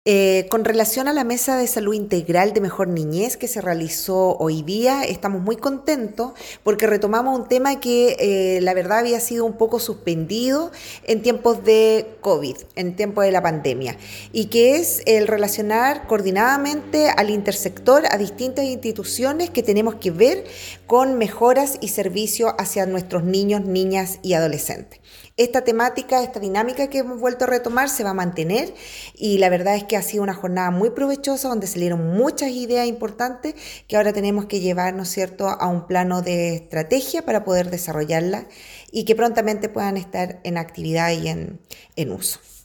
Con relación a la mesa de salud integral de Mejor Niñez que se realizó hoy día, estamos muy contentos porque retomamos un tema que la verdad había sido un poco suspendido en tiempos de COVID, en tiempos de la pandemia, y que es el relacionar coordinadamente al intersector, a distintas instituciones que tenemos que ver con mejoras y servicios hacia nuestros niños, niñas y adolescentes. Esta temática, esta dinámica que hemos vuelto a retomar se va a mantener y la verdad es que ha sido una jornada muy provechosa donde salieron muchas ideas importantes que ahora tenemos que llevar, ¿no es cierto?, a un plano de estrategia para poder desarrollarla y que prontamente puedan estar en actividad y en uso.